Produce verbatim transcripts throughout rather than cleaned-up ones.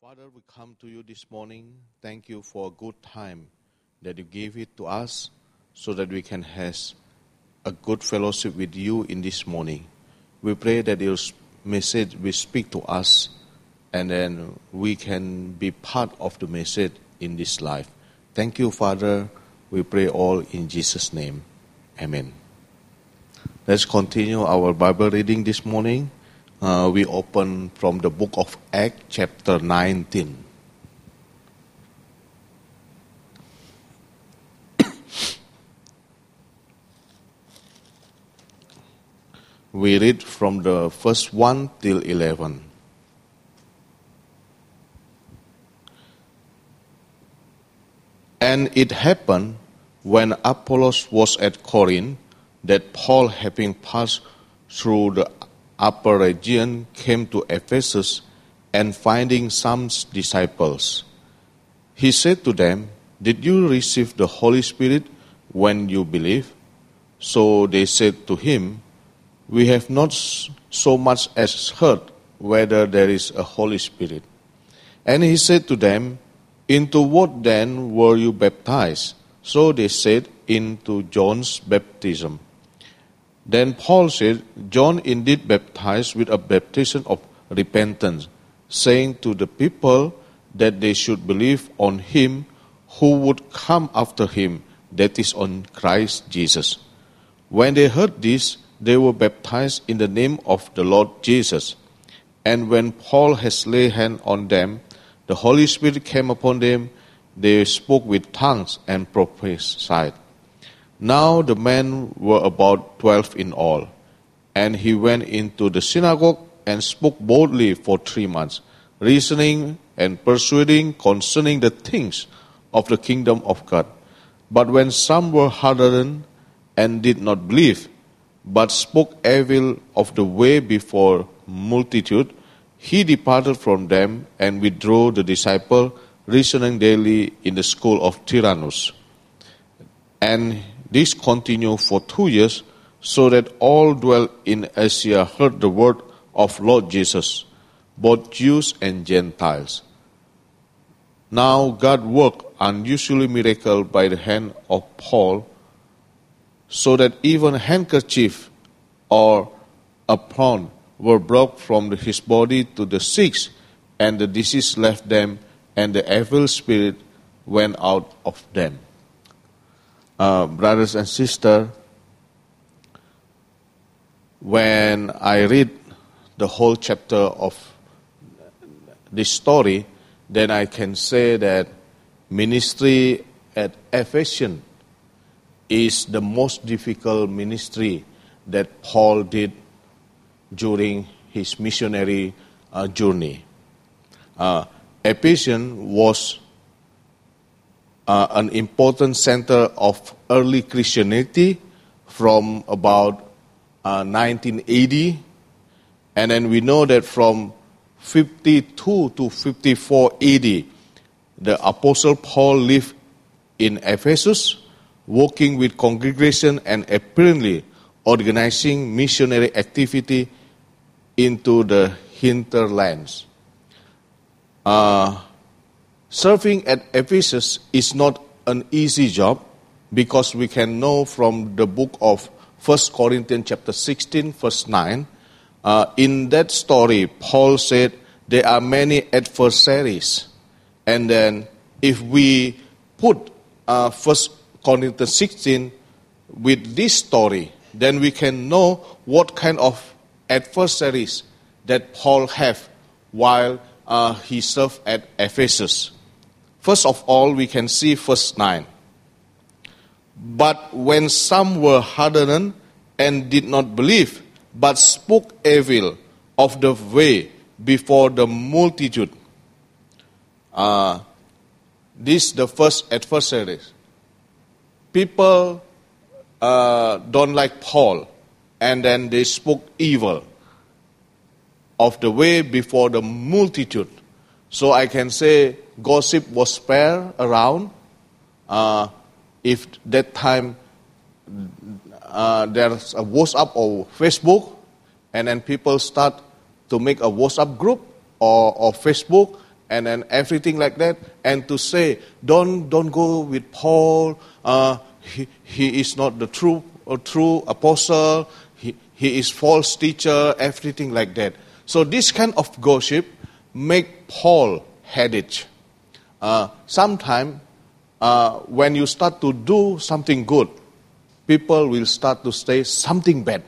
Father, we come to you this morning. Thank you for a good time that you gave it to us so that we can have a good fellowship with you in this morning. We pray that your message will speak to us and then we can be part of the message in this life. Thank you, Father. We pray all in Jesus' name. Amen. Let's continue our Bible reading this morning. Uh, we open from the book of Acts, chapter nineteen. We read from the first one till eleven. And it happened when Apollos was at Corinth that Paul, having passed through the upper region, came to Ephesus, and finding some disciples, he said to them, "Did you receive the Holy Spirit when you believed?" So they said to him, "We have not so much as heard whether there is a Holy Spirit." And he said to them, "Into what then were you baptized?" So they said, "Into John's baptism." Then Paul said, "John indeed baptized with a baptism of repentance, saying to the people that they should believe on him who would come after him, that is, on Christ Jesus." When they heard this, they were baptized in the name of the Lord Jesus. And when Paul had laid hands on them, the Holy Spirit came upon them. They spoke with tongues and prophesied. Now the men were about twelve in all, and he went into the synagogue and spoke boldly for three months, reasoning and persuading concerning the things of the kingdom of God. But when some were hardened and did not believe, but spoke evil of the way before multitude, he departed from them and withdrew the disciple, reasoning daily in the school of Tyrannus. And this continued for two years, so that all dwelt in Asia heard the word of Lord Jesus, both Jews and Gentiles. Now God worked unusually miracle by the hand of Paul, so that even handkerchief or apron were brought from his body to the sick, and the disease left them, and the evil spirit went out of them. Uh, brothers and sisters, when I read the whole chapter of this story, then I can say that ministry at Ephesus is the most difficult ministry that Paul did during his missionary uh, journey. Uh, Ephesus was Uh, an important center of early Christianity from about uh, nineteen eighty. And then we know that from fifty-two to fifty-four A D, the Apostle Paul lived in Ephesus, working with congregation and apparently organizing missionary activity into the hinterlands. Uh, Serving at Ephesus is not an easy job, because we can know from the book of First Corinthians chapter sixteen, verse nine, uh, in that story, Paul said there are many adversaries. And then if we put uh, First Corinthians sixteen with this story, then we can know what kind of adversaries that Paul have while uh, he served at Ephesus. First of all, we can see verse nine. But when some were hardened and did not believe, but spoke evil of the way before the multitude. Uh, this is the first adversary. People uh, don't like Paul, and then they spoke evil of the way before the multitude. So I can say gossip was spread around. Uh, if that time uh, there's a WhatsApp or Facebook, and then people start to make a WhatsApp group or, or Facebook, and then everything like that, and to say, don't don't go with Paul, uh, he, he is not the true or true apostle, he, he is false teacher, everything like that. So this kind of gossip make Paul headache. Uh, Sometimes uh, when you start to do something good, people will start to say something bad.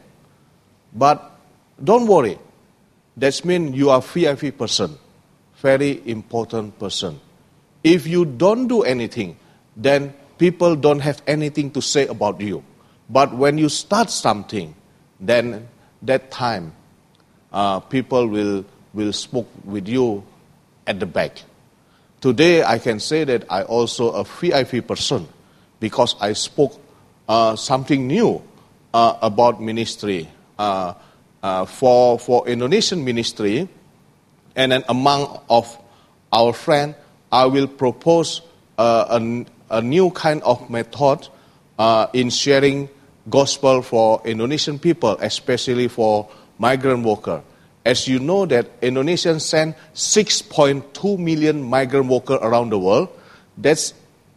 But don't worry, that means you are V I P person, very important person. If you don't do anything, then people don't have anything to say about you. But when you start something, then that time uh, people will will speak with you at the back. Today I can say that I also a V I P person because I spoke uh, something new uh, about ministry uh, uh, for for Indonesian ministry, and then among of our friends, I will propose uh, a, a new kind of method uh, in sharing gospel for Indonesian people, especially for migrant workers. As you know that Indonesia sent six point two million migrant workers around the world. That's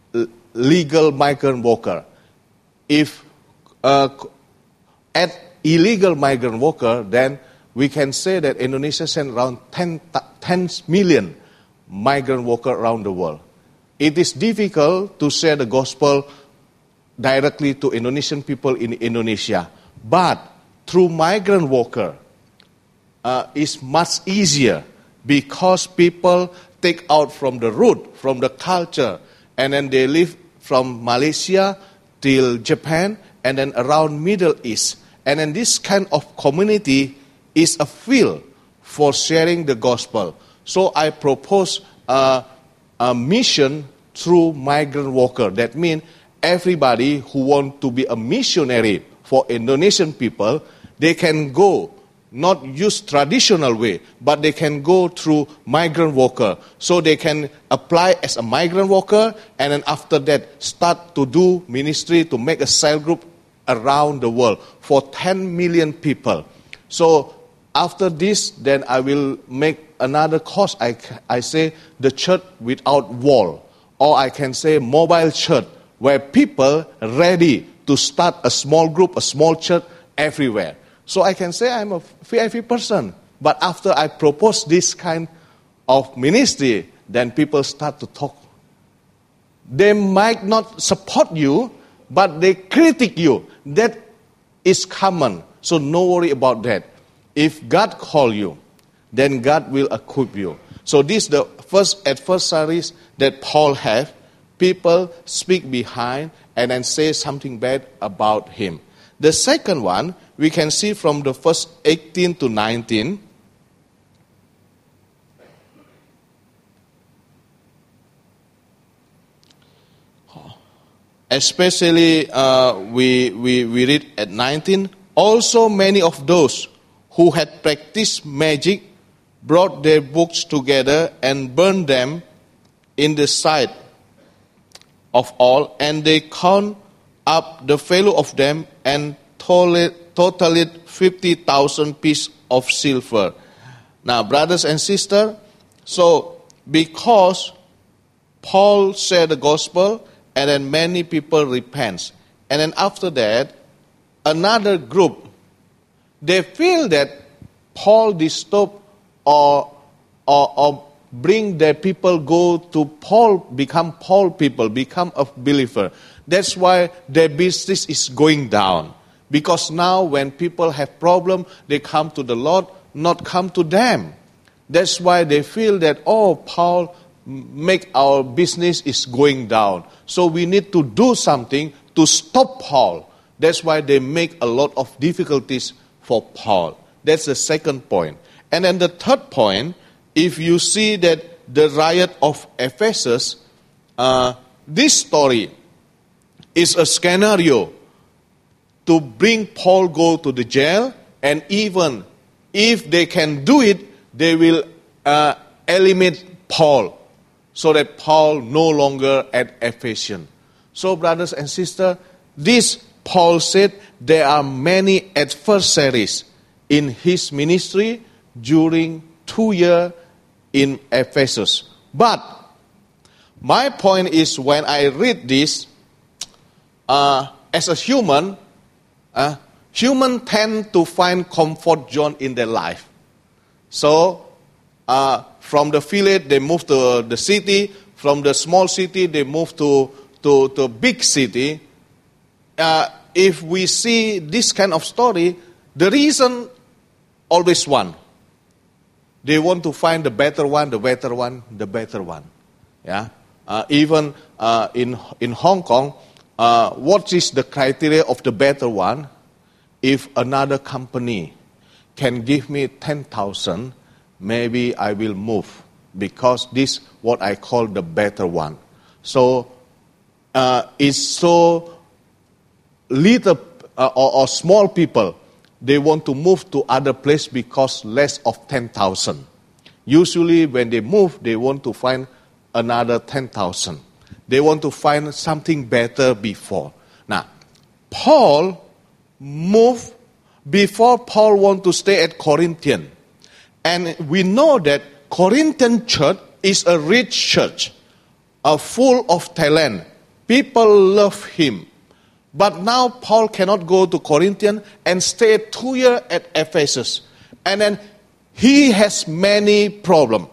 legal migrant worker. If uh, add illegal migrant worker, then we can say that Indonesia sent around ten, ten million migrant workers around the world. It is difficult to share the gospel directly to Indonesian people in Indonesia. But through migrant worker, uh, is much easier because people take out from the root, from the culture, and then they live from Malaysia till Japan, and then around Middle East. And then this kind of community is a field for sharing the gospel. So I propose uh, a mission through migrant worker. That means everybody who want to be a missionary for Indonesian people, they can go, not use traditional way, but they can go through migrant worker. So they can apply as a migrant worker, and then after that start to do ministry, to make a cell group around the world for ten million people. So after this, then I will make another course. I, I say the church without wall, or I can say mobile church, where people ready to start a small group, a small church everywhere. So I can say I'm a V I P person. But after I propose this kind of ministry, then people start to talk. They might not support you, but they critique you. That is common. So no worry about that. If God call you, then God will equip you. So this is the first adversaries that Paul have. People speak behind and then say something bad about him. The second one, we can see from the verse eighteen to nineteen. Especially uh, we, we, we read at nineteen. Also many of those who had practiced magic brought their books together and burned them in the sight of all, and they count up the value of them and totaled fifty thousand pieces of silver. Now, brothers and sisters, so because Paul shared the gospel, and then many people repent, and then after that, another group, they feel that Paul disturbed or, or, or bring their people go to Paul, become Paul people, become a believer. That's why their business is going down. Because now when people have problem, they come to the Lord, not come to them. That's why they feel that, oh, Paul make our business is going down. So we need to do something to stop Paul. That's why they make a lot of difficulties for Paul. That's the second point. And then the third point, if you see that the riot of Ephesus, uh, this story is a scenario to bring Paul go to the jail, and even if they can do it, they will uh, eliminate Paul, so that Paul no longer at Ephesus. So brothers and sisters, this Paul said there are many adversaries in his ministry during two years in Ephesus. But my point is, when I read this, uh, as a human, uh, humans tend to find comfort zone in their life. So, uh, from the village, they move to the city. From the small city, they move to to to big city. Uh, if we see this kind of story, the reason always one. They want to find the better one, the better one, the better one. Yeah. Uh, even uh, in in Hong Kong, uh, what is the criteria of the better one? If another company can give me ten thousand, maybe I will move, because this what I call the better one. So uh, it's so little uh, or, or small people, they want to move to other place because less of ten thousand. Usually when they move, they want to find another ten thousand. They want to find something better before. Now, Paul moved before Paul want to stay at Corinthian. And we know that Corinthian church is a rich church, uh, full of talent. People love him. But now Paul cannot go to Corinthian and stay two years at Ephesus. And then he has many problems.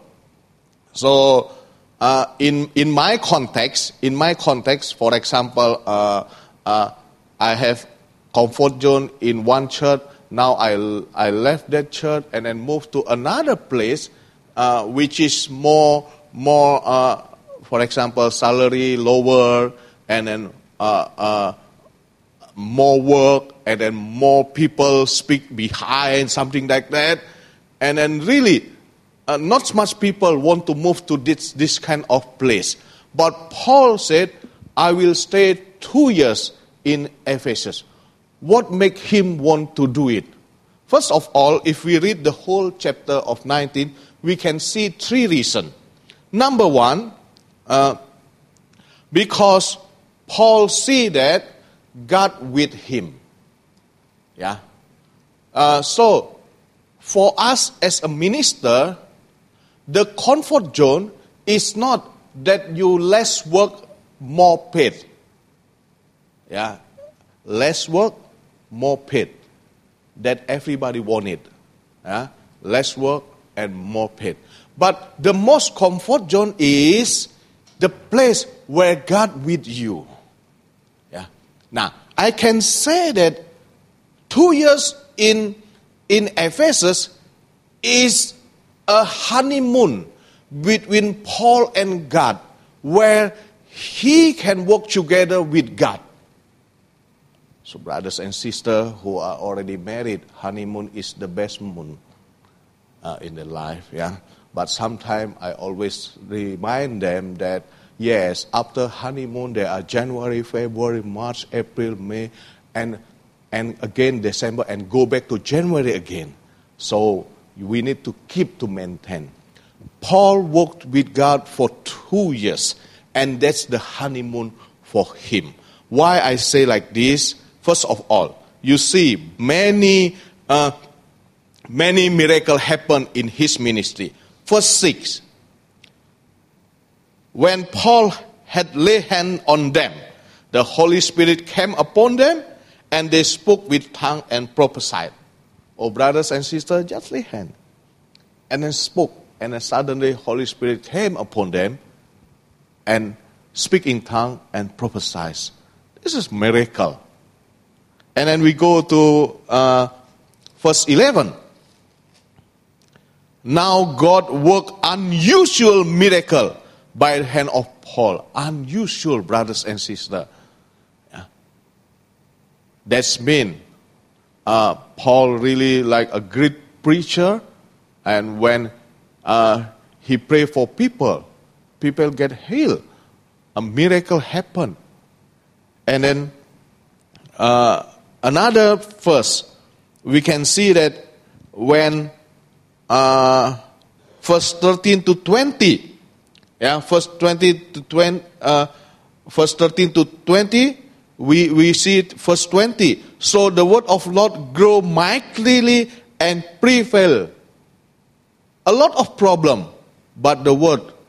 So uh, in in my context, in my context, for example, uh, uh, I have comfort zone in one church. Now I, I left that church and then moved to another place, uh, which is more, more uh, for example, salary lower, and then uh, uh, more work, and then more people speak behind, something like that. And then really, uh, not much people want to move to this, this kind of place. But Paul said, I will stay two years in Ephesus. What make him want to do it? First of all, if we read the whole chapter of nineteen, we can see three reasons. Number one, uh, because Paul see that God with him. Yeah. Uh, so, for us as a minister, the comfort zone is not that you less work, more paid. Yeah. Less work, more paid. That everybody wanted. Yeah? Less work and more paid. But the most comfort zone is the place where God with you. Yeah. Now, I can say that two years in, in Ephesus is a honeymoon between Paul and God, where he can work together with God. So brothers and sisters who are already married, honeymoon is the best moon uh, in their life. Yeah. But sometimes I always remind them that, yes, after honeymoon there are January, February, March, April, May, and and again December, and go back to January again. So we need to keep to maintain. Paul worked with God for two years, and that's the honeymoon for him. Why I say like this? First of all, you see many uh, many miracles happen in his ministry. Verse six, when Paul had laid hand on them, the Holy Spirit came upon them, and they spoke with tongue and prophesied. Oh, brothers and sisters, just lay hand. And then spoke, and then suddenly Holy Spirit came upon them, and speak in tongue and prophesied. This is miracle. And then we go to uh, verse eleven. Now God worked unusual miracle by the hand of Paul. Unusual, brothers and sisters. Yeah. That's mean uh, Paul really like a great preacher, and when uh, he pray for people, people get healed. A miracle happened. And then uh, another verse, we can see that when uh, verse thirteen to twenty, yeah, verse twenty to twenty, uh, verse thirteen to twenty, we we see it, verse twenty. So the word of Lord grew mightily and prevailed. A lot of problem, but the word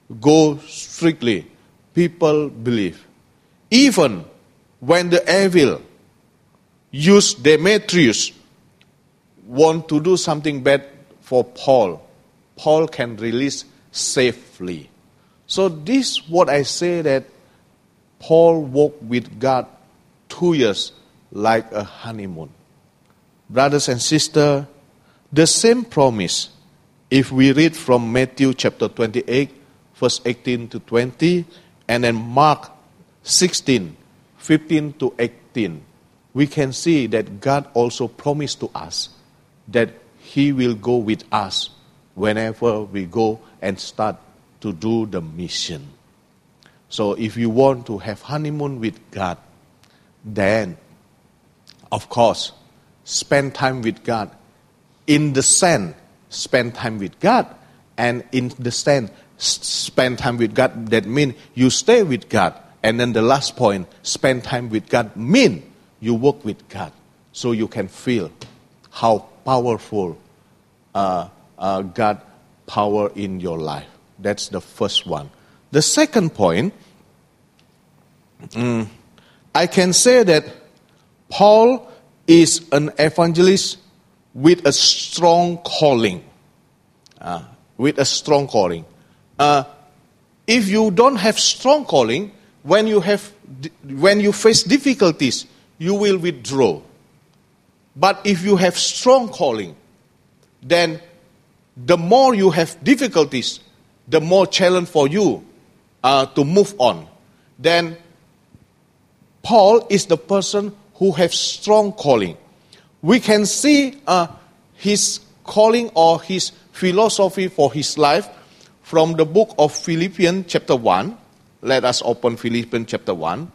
go strictly, people believe. Even when the evil use Demetrius want to do something bad for Paul, Paul can release safely. So this what I say, that Paul walked with God two years like a honeymoon. Brothers and sisters, the same promise, if we read from Matthew chapter twenty-eight, verse eighteen to twenty, and then Mark sixteen, fifteen to eighteen, we can see that God also promised to us that He will go with us whenever we go and start to do the mission. So if you want to have honeymoon with God, then, of course, spend time with God. In the sense, spend time with God. And in the sense, spend time with God, that means you stay with God. And then the last point, spend time with God, mean you work with God. So you can feel how powerful uh, uh, God power in your life. That's the first one. The second point, um, I can say that Paul is an evangelist with a strong calling. Uh, with a strong calling. Uh, if you don't have strong calling, when you have, when you face difficulties, you will withdraw. But if you have strong calling, then the more you have difficulties, the more challenge for you uh, to move on. Then Paul is the person who has strong calling. We can see uh, his calling or his philosophy for his life from the book of Philippians chapter one. Let us open Philippians chapter one.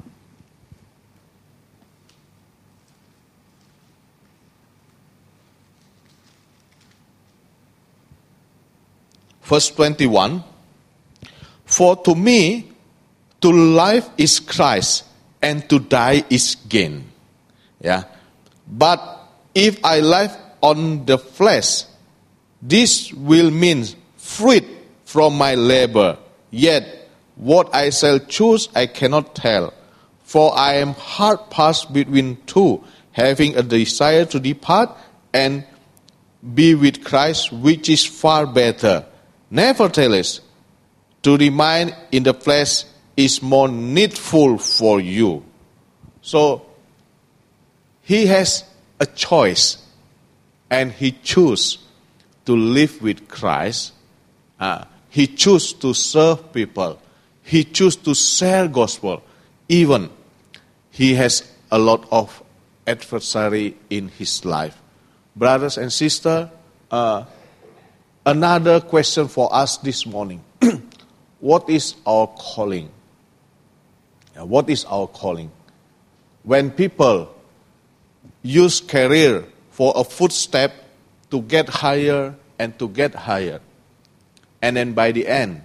Verse twenty-one. For to me, to life is Christ, and to die is gain. Yeah. But if I live on the flesh, this will mean freed from my labor. Yet what I shall choose I cannot tell. For I am hard pressed between two, having a desire to depart and be with Christ, which is far better. Nevertheless, to remain in the flesh is more needful for you. So, he has a choice, and he chooses to live with Christ. Uh, he chooses to serve people. He chooses to share gospel. Even he has a lot of adversary in his life. Brothers and sisters, uh, another question for us this morning. What is our calling? What is our calling? When people use career for a footstep to get higher and to get higher, and then by the end,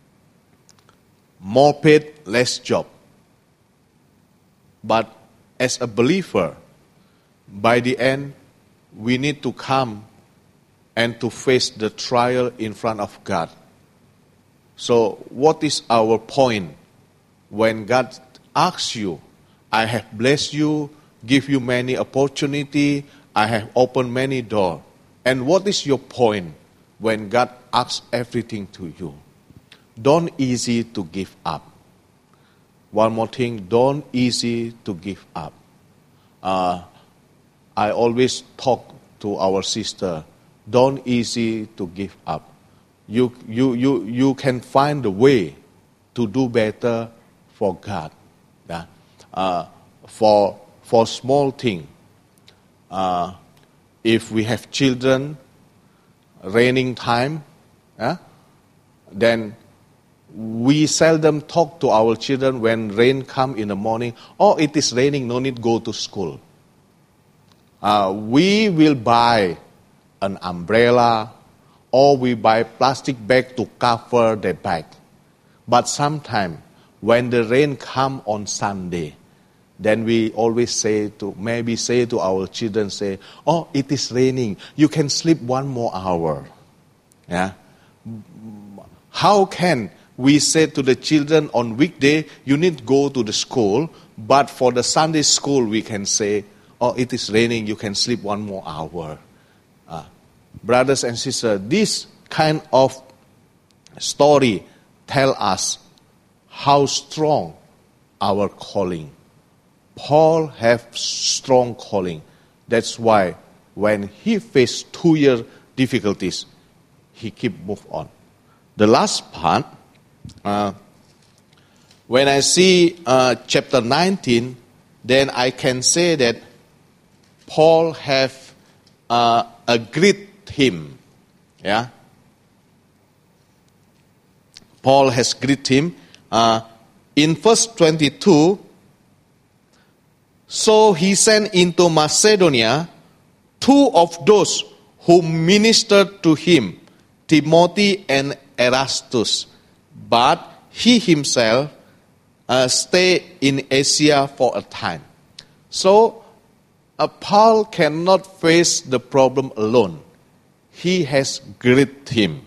more paid, less job. But as a believer, by the end, we need to come and to face the trial in front of God. So what is our point when God asks you, I have blessed you, give you many opportunity, I have opened many doors. And what is your point when God asks everything to you? Don't easy to give up. One more thing, don't easy to give up. Uh, I always talk to our sister, don't easy to give up. You, you, you, you can find a way to do better for God. Yeah? Uh, for, for small thing, uh, if we have children, raining time, yeah, then we seldom talk to our children when rain come in the morning. Oh, it is raining, no need go to school. Uh, we will buy an umbrella, or we buy plastic bag to cover the bag. But sometimes when the rain come on Sunday, then we always say to, maybe say to our children, say, oh, it is raining, you can sleep one more hour. Yeah. How can we say to the children on weekday, you need to go to the school, but for the Sunday school we can say, oh, it is raining, you can sleep one more hour. Uh, brothers and sisters, this kind of story tell us how strong our calling. Paul have strong calling. That's why when he faced two year difficulties, he keep move on. The last part, uh, when I see uh, chapter nineteen, then I can say that Paul have uh, agreed him. Yeah, Paul has greeted him. Uh, in verse twenty-two, so he sent into Macedonia two of those who ministered to him, Timothy and Erastus, but he himself uh, stayed in Asia for a time. So uh, Paul cannot face the problem alone. He has greeted him.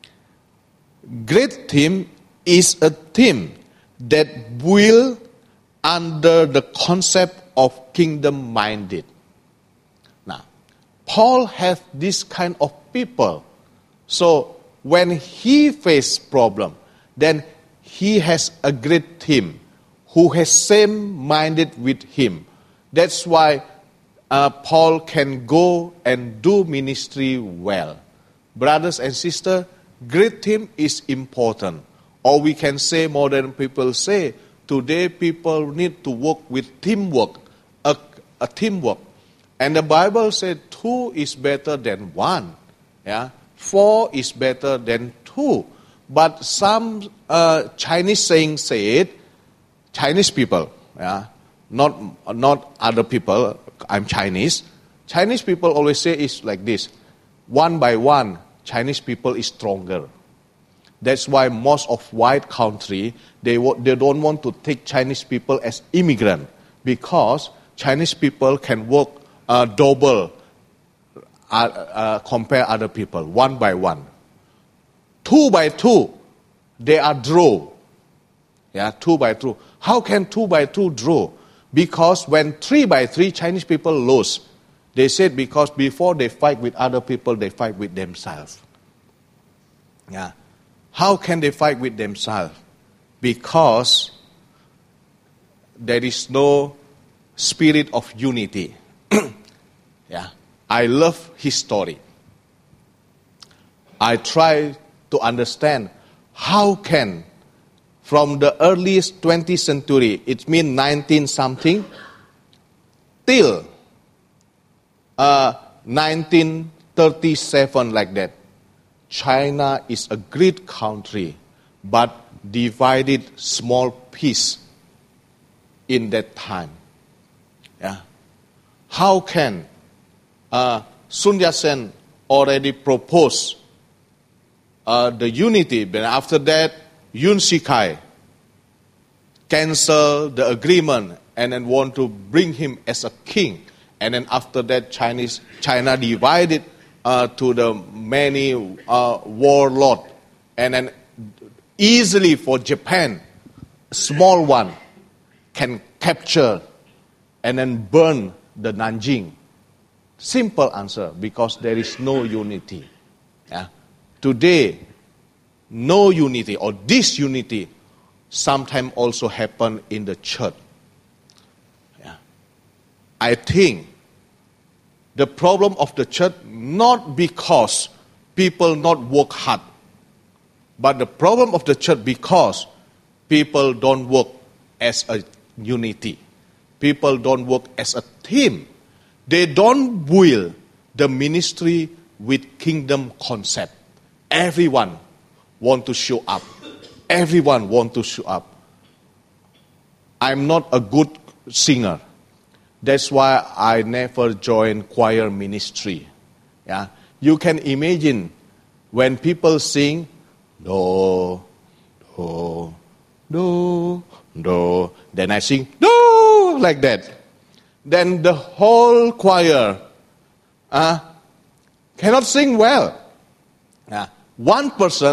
Great team is a team that will under the concept of kingdom-minded. Now, Paul has this kind of people. So when he faces problem, then he has a great team who has same-minded with him. That's why uh, Paul can go and do ministry well. Brothers and sisters, great team is important. Or we can say, modern people say, today people need to work with teamwork, a, a teamwork. And the Bible said two is better than one. Yeah, four is better than two. But some uh, Chinese saying said, Chinese people, yeah, not not other people. I'm Chinese. Chinese people always say it's like this: one by one, Chinese people is stronger. That's why most of white country, they, they don't want to take Chinese people as immigrant, because Chinese people can work uh, double uh, uh, compare other people, one by one. Two by two, they are draw. Yeah, two by two. How can two by two draw? Because when three by three, Chinese people lose. They said because before they fight with other people, they fight with themselves. Yeah. How can they fight with themselves? Because there is no spirit of unity. Yeah, I love his story. I try to understand how can, from the earliest twentieth century, it means nineteen something, till uh, nineteen thirty-seven, like that. China is a great country, but divided small piece in that time. Yeah. How can uh, Sun Yat-sen already proposed uh, the unity, but after that Yun Shikai canceled the agreement and then want to bring him as a king, and then after that Chinese China divided Uh, to the many uh, warlord, and then easily for Japan, small one can capture and then burn the Nanjing. Simple answer, because there is no unity. Yeah. Today, no unity or disunity sometimes also happen in the church. Yeah. I think the problem of the church, not because people not work hard, but the problem of the church because people don't work as a unity. People don't work as a team. They don't build the ministry with kingdom concept. Everyone want to show up. Everyone want to show up. I'm not a good singer. That's why I never joined choir ministry. Yeah, you can imagine when people sing do, do, do, do, then I sing do like that. Then the whole choir uh, cannot sing well. Yeah. One person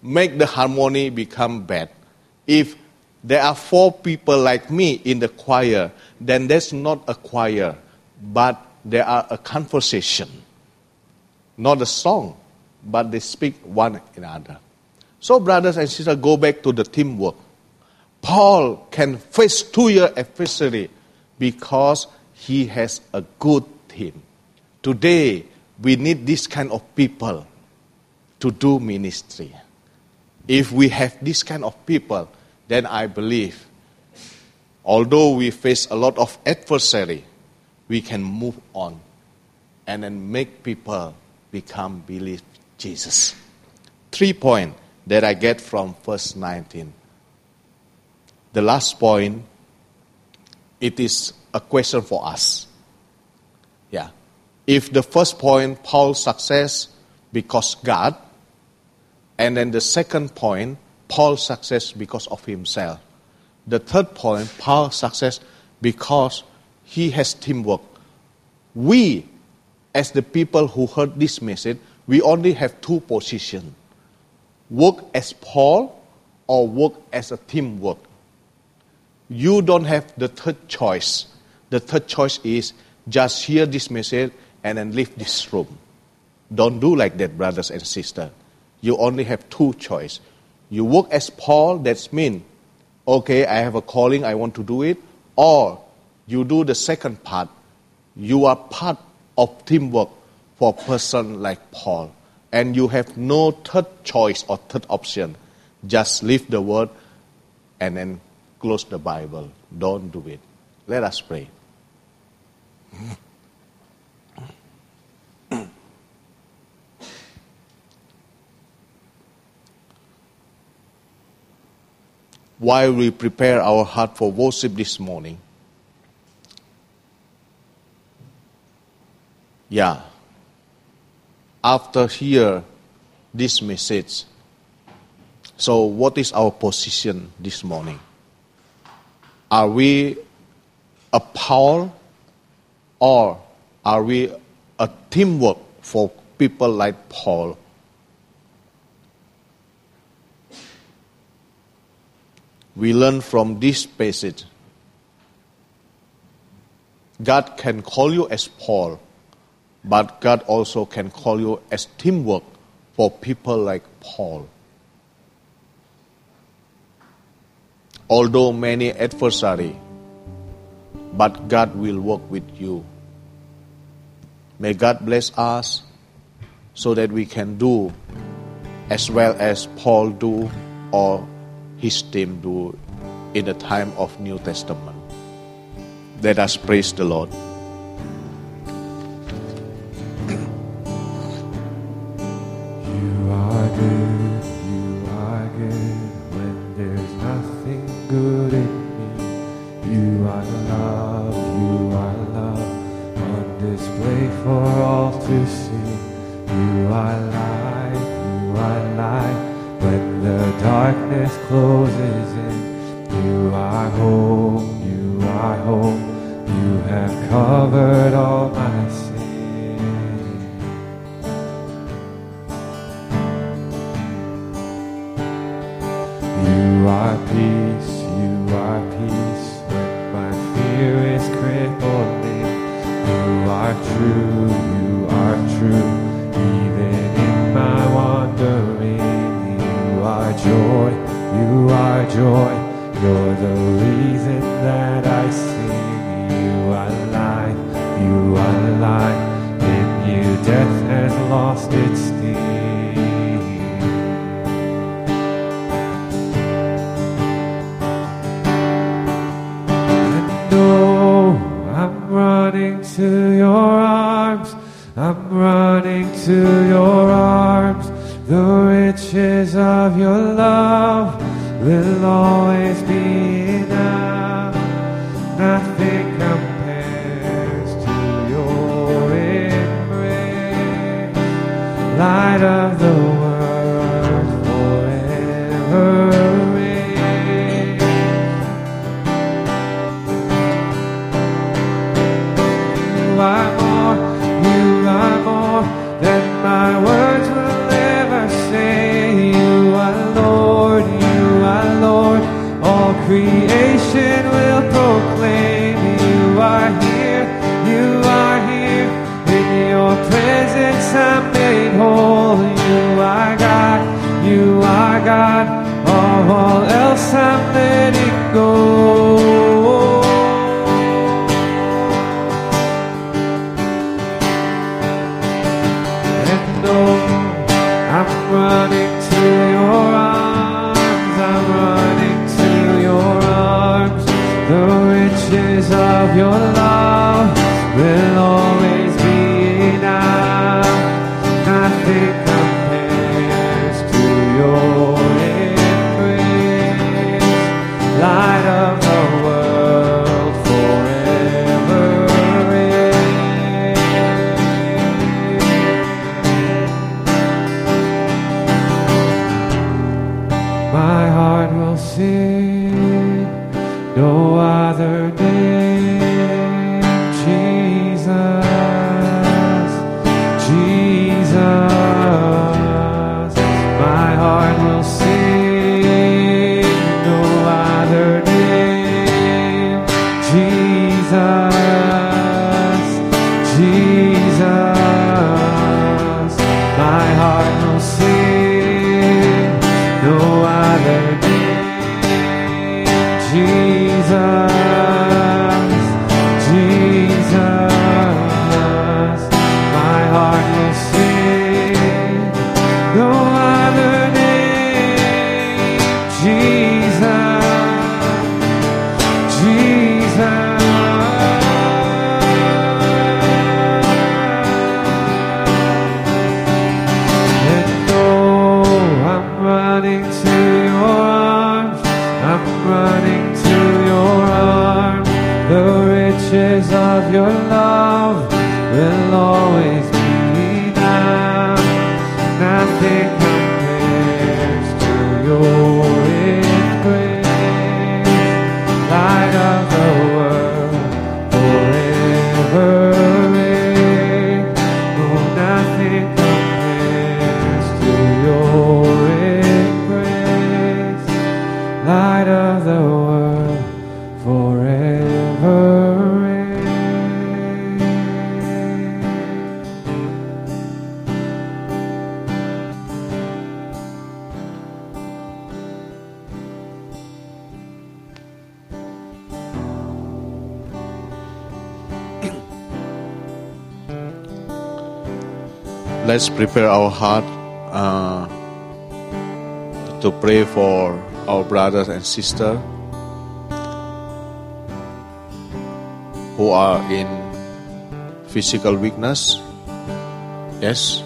make the harmony become bad. If there are four people like me in the choir, then that's not a choir, but there are a conversation. Not a song, but they speak one another. So brothers and sisters, go back to the teamwork. Paul can face two-year adversity because he has a good team. Today, we need this kind of people to do ministry. If we have this kind of people, then I believe, although we face a lot of adversity, we can move on and then make people become believe Jesus. Three points that I get from verse nineteen. The last point, it is a question for us. Yeah. If the first point, Paul's success because God, and then the second point, Paul's success because of himself. The third point, Paul's success because he has teamwork. We, as the people who heard this message, we only have two positions. Work as Paul or work as a teamwork. You don't have the third choice. The third choice is just hear this message and then leave this room. Don't do like that, brothers and sisters. You only have two choices. You work as Paul, that means, okay, I have a calling, I want to do it. Or you do the second part. You are part of teamwork for a person like Paul. And you have no third choice or third option. Just leave the word and then close the Bible. Don't do it. Let us pray. While we prepare our heart for worship this morning, yeah, after hear this message, so what is our position this morning? Are we a Paul or are we a teamwork for people like Paul? We learn from this passage. God can call you as Paul, but God also can call you as teamwork for people like Paul. Although many adversary, but God will work with you. May God bless us so that we can do as well as Paul do or his team do in the time of New Testament. Let us praise the Lord. You are good, you are good when there's nothing good in me. You are love, you are love on display for all to see. You are light, you are light when the darkness closes in. You are home, you are home. You have covered all my sin. You are peace, you are peace when my fear is crippling. You are true, you are true even in my wandering. You are joy, you are joy. You're the reason that I sing. You are life, you are life. In you death has lost its sting. And oh, I'm running to your arms. I'm running to your arms. The riches of your love will always be enough. Nothing compares to your embrace. Light of the world forever reign. You are more, you are more than my words will ever say. You are creation will proclaim you are here, you are here. In your presence I'm made whole. You are God, you are God. Of all else I'm letting go. And oh, I'm running to your arms, I'm running to your arms. The riches of your love will always be enough. Nothing compares to your embrace. Light of the world forever reign. My heart will sing no other name, Jesus, Jesus. My heart will sing no other name, Jesus, Jesus. My heart will sing no other name, Jesus, Jesus. My heart will sing no other name, Jesus, Jesus. And oh, I'm running to your arms, I'm running to your arms. The riches of your love will always be enough. Nothing compares to your embrace. Light of the world forever reign. Oh, nothing compares to your embrace. Light of the world forever reign. Let's prepare our heart uh, to pray for our brothers and sisters who are in physical weakness. Yes.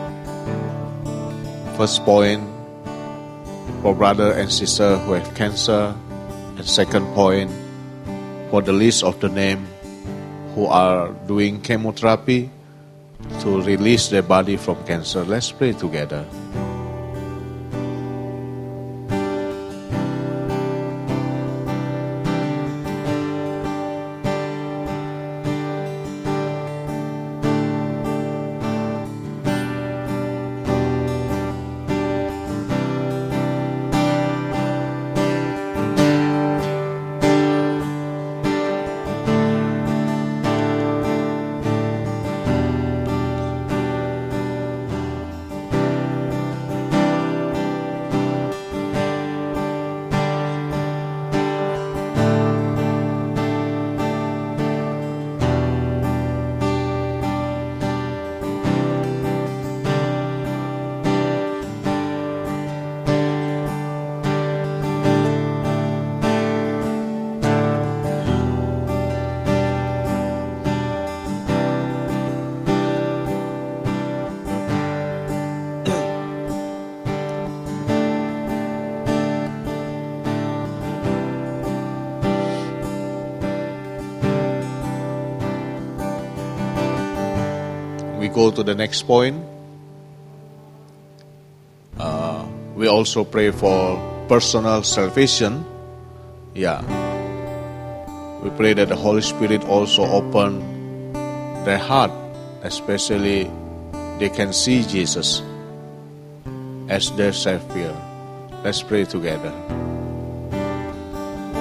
First point, for brother and sister who have cancer. And second point, for the list of the name who are doing chemotherapy to release their body from cancer. Let's pray together. We go to the next point. Uh, we also pray for personal salvation. Yeah. We pray that the Holy Spirit also open their heart, especially they can see Jesus as their Savior. Let's pray together.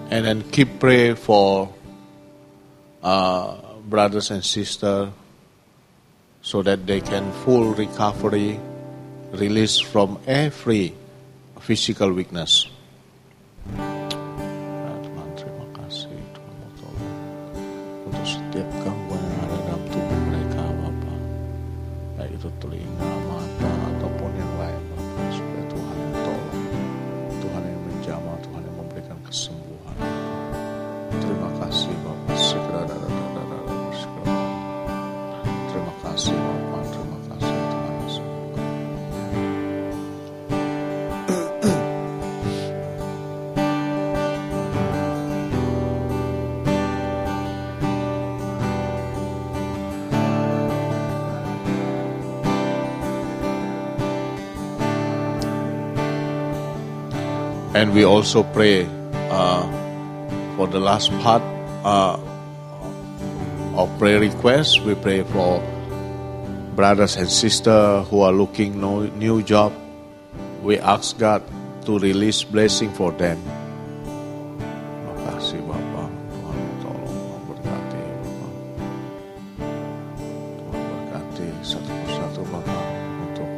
And then keep pray for uh, brothers and sisters so that they can full recovery, release from every physical weakness. Tuhan, terima kasih Tuhan mau tolong untuk setiap gangguan yang ada dalam tubuh mereka, Bapak. Baik itu telinga, mata, ataupun yang lain, Bapak. Supaya Tuhan yang tolong, Tuhan yang menjamah, Tuhan yang memberikan kesembuhan. Terima kasih, Bapak. Segera dadadadadadada, segera. Terima kasih, Bapak. Terima kasih, Tuhan Yesus. And we also pray uh, for the last part uh, of prayer requests. We pray for brothers and sisters who are looking no new job. We ask God to release blessing for them. Terima kasih Bapak. Tuhan tolong memberkati Bapak. Tuhan berkati satu persatu Bapak untuk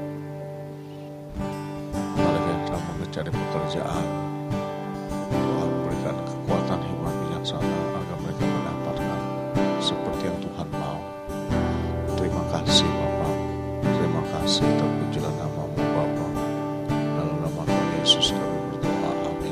mereka yang telah mencari pekerjaan. Tuhan berikan kekuatan hikmat bijaksana agar mereka mendapatkan seperti yang Tuhan mau. Terima kasih Bapak. Terima kasih, terpujilah nama-Mu Bapak. Dalam nama Tuhan Yesus kami berdoa. Amin.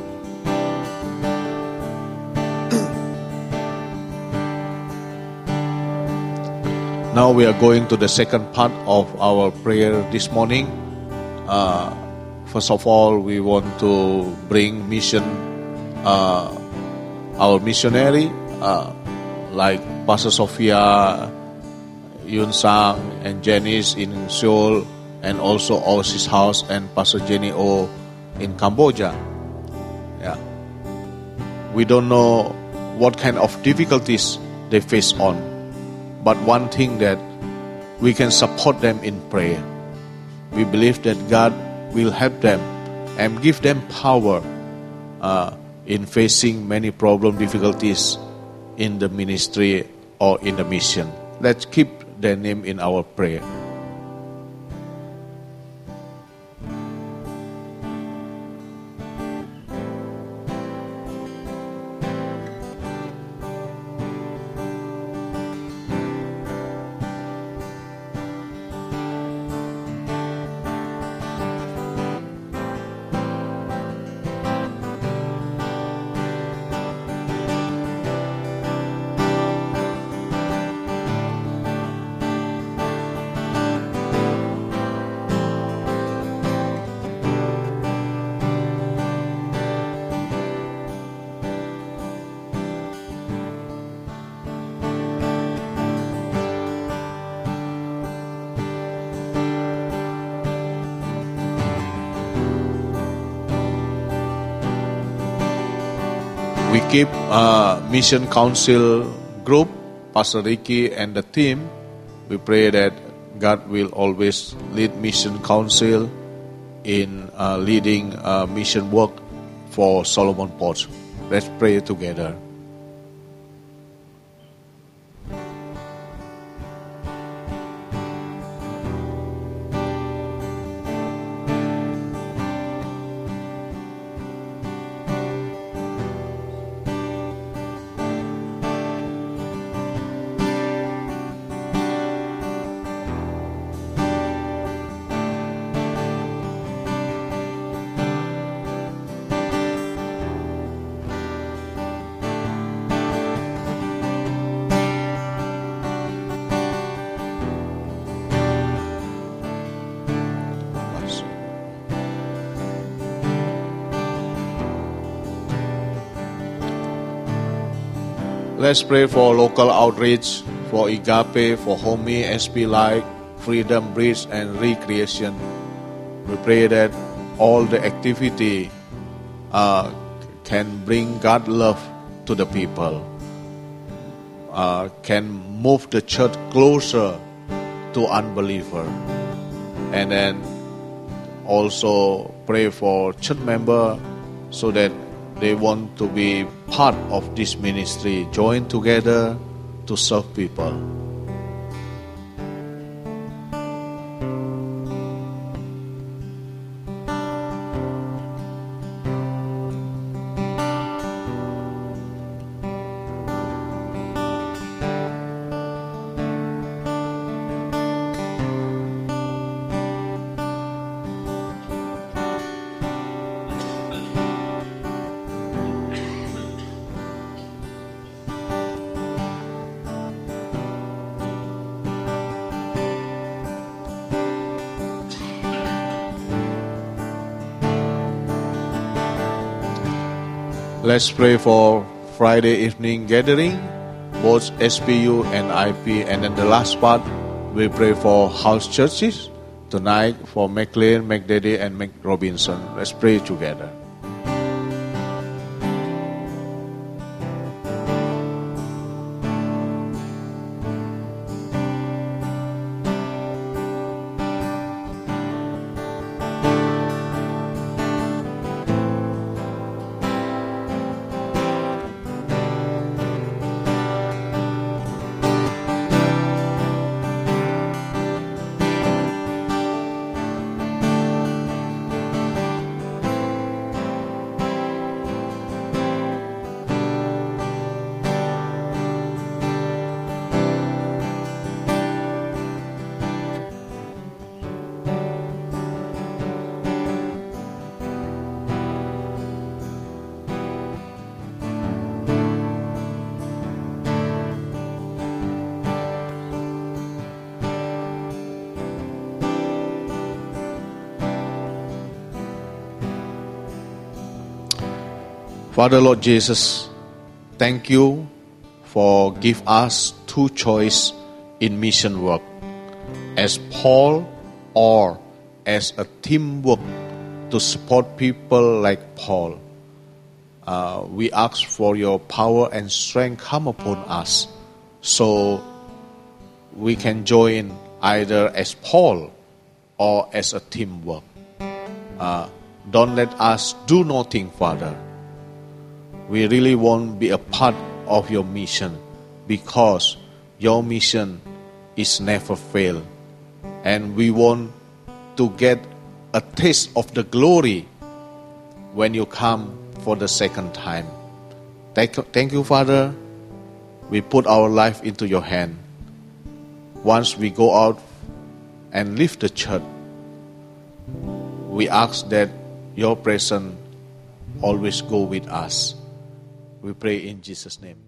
Now we are going to the second part of our prayer this morning. Uh, first of all, we want to bring mission, uh, our missionary, uh, like Pastor Sophia, Yun Sang, and Janice in Seoul, and also Oasis House and Pastor Jenny O in Cambodia. Yeah, we don't know what kind of difficulties they face on, but one thing that we can support them in prayer. We believe that God will help them and give them power uh, in facing many problem difficulties in the ministry or in the mission. Let's keep their name in our prayer. We keep uh, Mission Council group, Pastor Ricky and the team. We pray that God will always lead Mission Council in uh, leading uh, mission work for Solomon Port. Let's pray together. Let's pray for local outreach, for Agape, for Homey, S P Light, Freedom Bridge, and Recreation. We pray that all the activity uh, can bring God love to the people, uh, can move the church closer to unbeliever. And then also pray for church member so that they want to be part of this ministry, join together to serve people. Let's pray for Friday evening gathering, both S P U and I P. And then the last part, we pray for house churches tonight for McLean, McDaddy, and McRobinson. Let's pray together. Father, Lord Jesus, thank you for give us two choice in mission work, as Paul or as a teamwork to support people like Paul. Uh, we ask for your power and strength come upon us so we can join either as Paul or as a teamwork. Uh, don't let us do nothing, Father. We really want to be a part of your mission because your mission is never fail. And we want to get a taste of the glory when you come for the second time. Thank you, thank you, Father. We put our life into your hand. Once we go out and leave the church, we ask that your presence always go with us. We pray in Jesus' name.